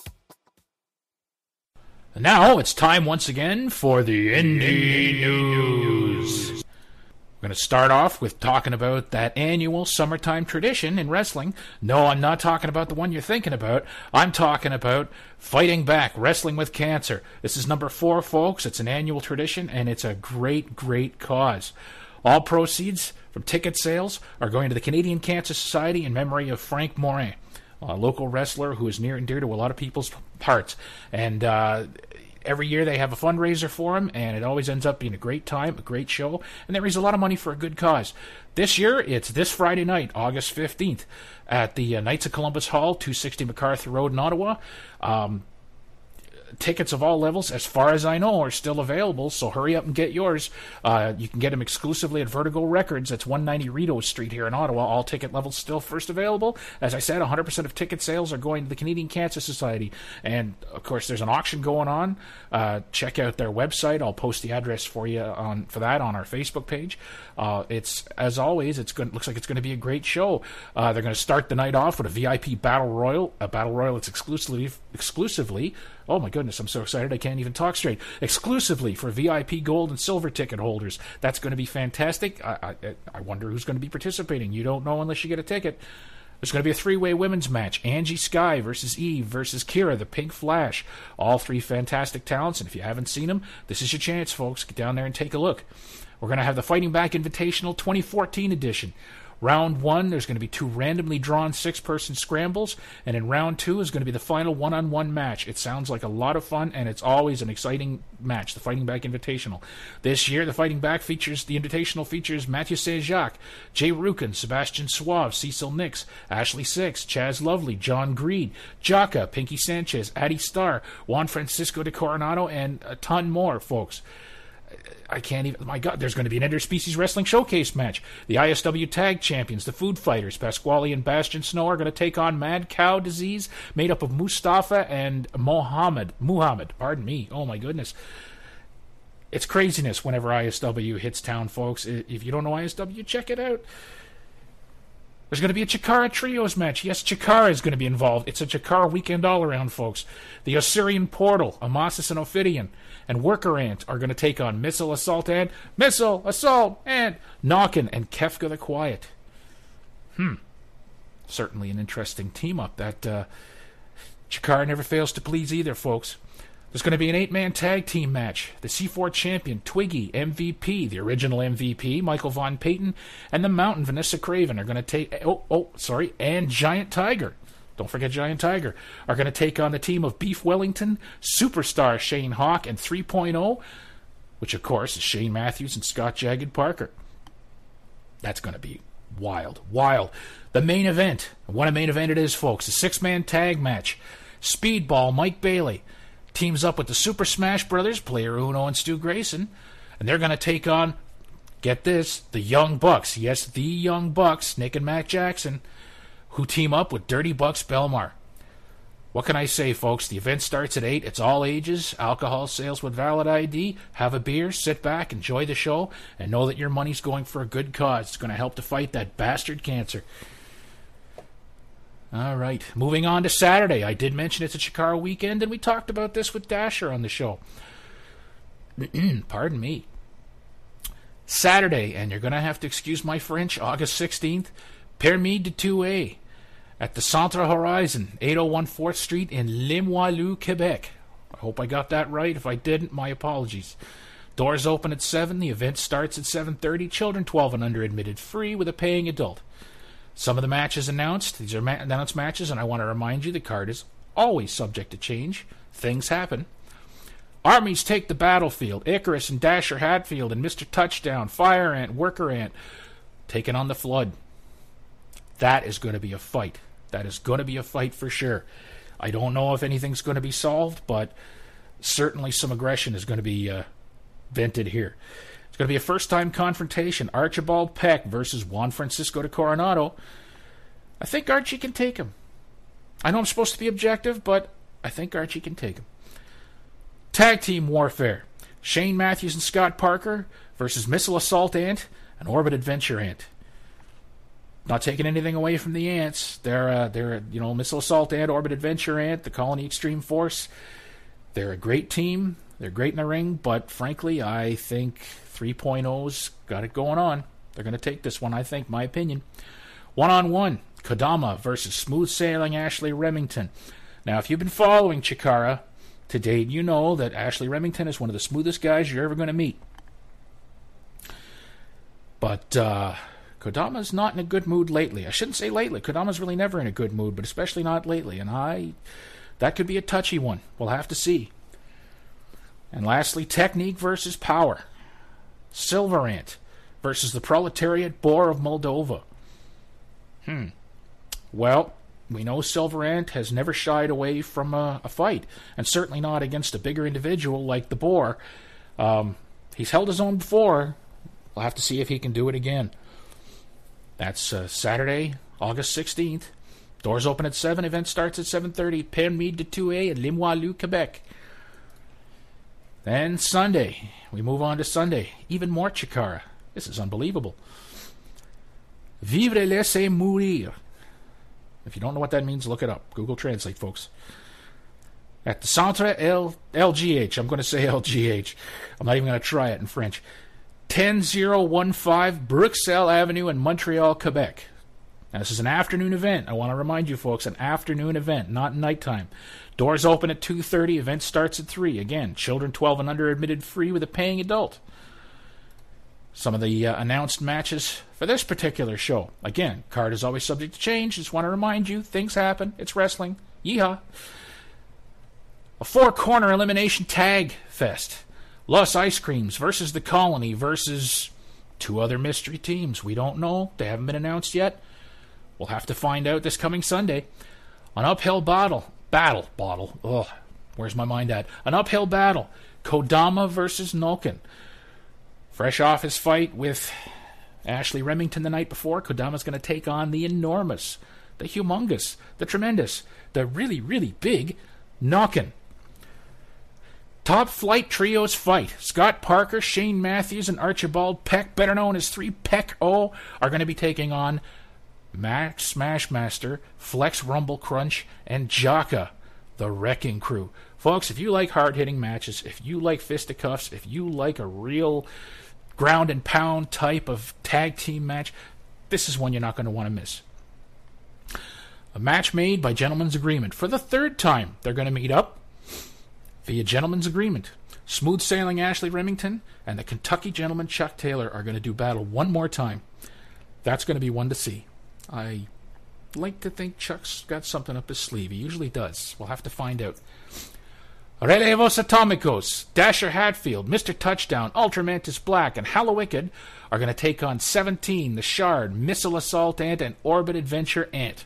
And now it's time once again for the Indie News. We're going to start off with talking about that annual summertime tradition in wrestling. No, I'm not talking about the one you're thinking about. I'm talking about Fighting Back, Wrestling with Cancer. This is number four, folks. It's an annual tradition, and it's a great, great cause. All proceeds from ticket sales are going to the Canadian Cancer Society in memory of Frank Morin, a local wrestler who is near and dear to a lot of people's hearts. And uh, every year they have a fundraiser for him, and it always ends up being a great time, a great show, and they raise a lot of money for a good cause. This year, it's this Friday night, August fifteenth, at the uh, Knights of Columbus Hall, two sixty MacArthur Road in Ottawa. Um, tickets of all levels, as far as I know, are still available, so hurry up and get yours. Uh, you can get them exclusively at Vertigo Records. That's one ninety Rideau Street here in Ottawa. All ticket levels still first available. As I said, one hundred percent of ticket sales are going to the Canadian Cancer Society. And, of course, there's an auction going on. Uh, check out their website. I'll post the address for you on for that on our Facebook page. Uh, it's, as always, it's going, looks like it's going to be a great show. Uh, they're going to start the night off with a V I P Battle Royal, a Battle Royal that's exclusively, exclusively, oh my goodness, goodness, I'm so excited I can't even talk straight. Exclusively for V I P gold and silver ticket holders. That's going to be fantastic. I, I, I wonder who's going to be participating. You don't know unless you get a ticket. There's going to be a three-way women's match. Angie Sky versus Eve versus Kira, the Pink Flash. All three fantastic talents, and if you haven't seen them, this is your chance, folks. Get down there and take a look. We're going to have the Fighting Back Invitational twenty fourteen edition. Round one, there's going to be two randomly drawn six-person scrambles, and in round two is going to be the final one-on-one match. It sounds like a lot of fun, and it's always an exciting match, the Fighting Back Invitational. This year, the Fighting Back features, the Invitational features Matthew Saint-Jacques, Jay Rukin, Sebastian Suave, Cecil Nix, Ashley Six, Chaz Lovely, John Greed, Jaka, Pinky Sanchez, Addie Starr, Juan Francisco de Coronado, and a ton more, folks. I can't even... My God, there's going to be an Interspecies Wrestling Showcase match. The I S W Tag Champions, the Food Fighters, Pasquale and Bastion Snow, are going to take on Mad Cow Disease, made up of Mustafa and Mohammed. Muhammad, pardon me. Oh, my goodness. It's craziness whenever I S W hits town, folks. If you don't know I S W, check it out. There's going to be a Chikara Trios match. Yes, Chikara is going to be involved. It's a Chikara weekend all-around, folks. The Osirian Portal, Amasis and Ophidian, and Worker Ant are going to take on Missile Assault Ant, Missile Assault Ant, Knockin' and Kefka the Quiet. Hmm. Certainly an interesting team-up. That uh, Chikara never fails to please either, folks. There's going to be an eight-man tag team match. The C four champion, Twiggy, M V P, the original M V P, Michael Von Payton, and the Mountain, Vanessa Craven, are going to take... Oh, oh, sorry, and Giant Tiger. Don't forget Giant Tiger. Are going to take on the team of Beef Wellington, Superstar Shane Hawk, and three point oh, which, of course, is Shane Matthews and Scott Jagged Parker. That's going to be wild, wild. The main event. What a main event it is, folks. A six-man tag match. Speedball Mike Bailey teams up with the Super Smash Brothers, Player Uno and Stu Grayson, and they're going to take on, get this, the Young Bucks. Yes, the Young Bucks, Nick and Matt Jackson, who team up with Dirty Bucks Belmar. What can I say, folks? The event starts at eight. It's all ages. Alcohol sales with valid I D. Have a beer, sit back, enjoy the show, and know that your money's going for a good cause. It's going to help to fight that bastard cancer. All right, moving on to Saturday. I did mention it's a Chikara weekend, and we talked about this with Dasher on the show. Pardon me. Saturday, and you're going to have to excuse my French, August sixteenth, Permis de Tuer at the Centre Horizon, eight oh one fourth Street in Limoilou, Quebec. I hope I got that right. If I didn't, my apologies. Doors open at seven. The event starts at seven thirty. Children twelve and under admitted free with a paying adult. Some of the matches announced. These are ma- announced matches, and I want to remind you the card is always subject to change. Things happen. Armies take the battlefield. Icarus and Dasher Hatfield and Mister Touchdown, Fire Ant, Worker Ant, taking on the Flood. That is going to be a fight. That is going to be a fight for sure. I don't know if anything's going to be solved, but certainly some aggression is going to be uh, vented here. It's going to be a first-time confrontation. Archibald Peck versus Juan Francisco de Coronado. I think Archie can take him. I know I'm supposed to be objective, but I think Archie can take him. Tag Team Warfare. Shane Matthews and Scott Parker versus Missile Assault Ant and Orbit Adventure Ant. Not taking anything away from the Ants. They're, uh, they're you know, Missile Assault Ant, Orbit Adventure Ant, the Colony Extreme Force. They're a great team. They're great in the ring, but frankly, I think three point oh's got it going on. They're going to take this one, I think, my opinion. One-on-one, Kodama versus Smooth Sailing Ashley Remington. Now, if you've been following Chikara to date, you know that Ashley Remington is one of the smoothest guys you're ever going to meet. But uh, Kodama's not in a good mood lately. I shouldn't say lately. Kodama's really never in a good mood, but especially not lately. And I, that could be a touchy one. We'll have to see. And lastly, Technique versus Power. Silver Ant versus the Proletariat Boar of Moldova. Hmm. Well, we know Silver Ant has never shied away from a, a fight, and certainly not against a bigger individual like the Boar. Um, he's held his own before. We'll have to see if he can do it again. That's uh, Saturday, August sixteenth. Doors open at seven. Event starts at seven thirty. Permis de Tuer in Limoilou, Quebec. Then Sunday, we move on to Sunday. Even more Chikara. This is unbelievable. Vivre et laisser mourir. If you don't know what that means, look it up. Google Translate, folks. at the Centre L- LGH. I'm going to say L G H. I'm not even going to try it in French. ten oh fifteen Bruxelles Avenue in Montreal, Quebec. Now, this is an afternoon event. I want to remind you folks, an afternoon event, not nighttime. Doors open at two thirty. Event starts at three. Again, children twelve and under admitted free with a paying adult. Some of the uh, announced matches for this particular show. Again, card is always subject to change. Just want to remind you, things happen. It's wrestling. Yeehaw. A four-corner elimination tag fest. Los Ice Creams versus the Colony versus two other mystery teams. We don't know. They haven't been announced yet. We'll have to find out this coming Sunday. An uphill battle. Battle. Bottle. Ugh. Where's my mind at? An uphill battle. Kodama versus Nolkin. Fresh off his fight with Ashley Remington the night before, Kodama's going to take on the enormous, the humongous, the tremendous, the really, really big Nolkin. Top Flight Trios fight. Scott Parker, Shane Matthews, and Archibald Peck, better known as three Peck O, are going to be taking on Max Smashmaster, Flex Rumble Crunch, and Jaka, the Wrecking Crew. Folks, if you like hard-hitting matches, if you like fisticuffs, if you like a real ground and pound type of tag team match, this is one you're not going to want to miss. A match made by Gentleman's Agreement. For the third time, they're going to meet up via Gentleman's Agreement. Smooth Sailing Ashley Remington and the Kentucky Gentleman Chuck Taylor are going to do battle one more time. That's going to be one to see. I like to think Chuck's got something up his sleeve. He usually does. We'll have to find out. Relevos Atomicos, Dasher Hatfield, Mister Touchdown, Ultramantis Black, and Hallowicked are going to take on seventeen, the Shard, Missile Assault Ant, and Orbit Adventure Ant.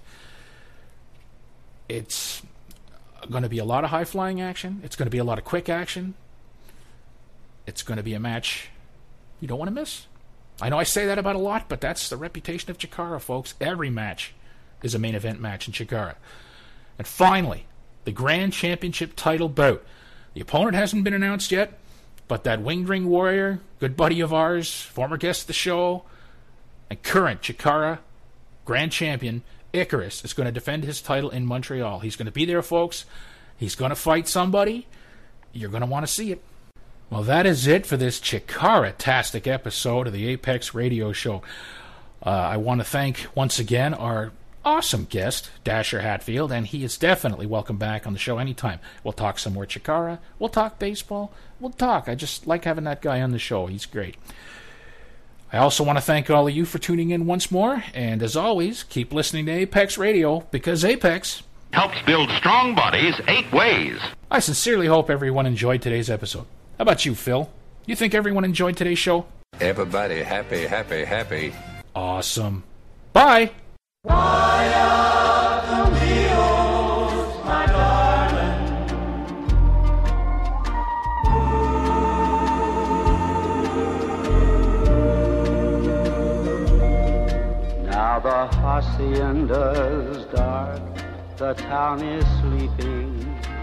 It's going to be a lot of high-flying action. It's going to be a lot of quick action. It's going to be a match you don't want to miss. I know I say that about a lot, but that's the reputation of Chikara, folks. Every match is a main event match in Chikara. And finally, the Grand Championship title bout. The opponent hasn't been announced yet, but that Winged Ring Warrior, good buddy of ours, former guest of the show, and current Chikara Grand Champion, Icarus, is going to defend his title in Montreal. He's going to be there, folks. He's going to fight somebody. You're going to want to see it. Well, that is it for this Chikara-tastic episode of the Apex Radio Show. Uh, I want to thank, once again, our awesome guest, Dasher Hatfield, and he is definitely welcome back on the show anytime. We'll talk some more Chikara. We'll talk baseball. We'll talk. I just like having that guy on the show. He's great. I also want to thank all of you for tuning in once more, and as always, keep listening to Apex Radio, because Apex
helps build strong bodies eight ways.
I sincerely hope everyone enjoyed today's episode. How about you, Phil? You think everyone enjoyed today's show?
Everybody happy, happy, happy.
Awesome. Bye!
Now the hacienda's dark, the town is sleeping.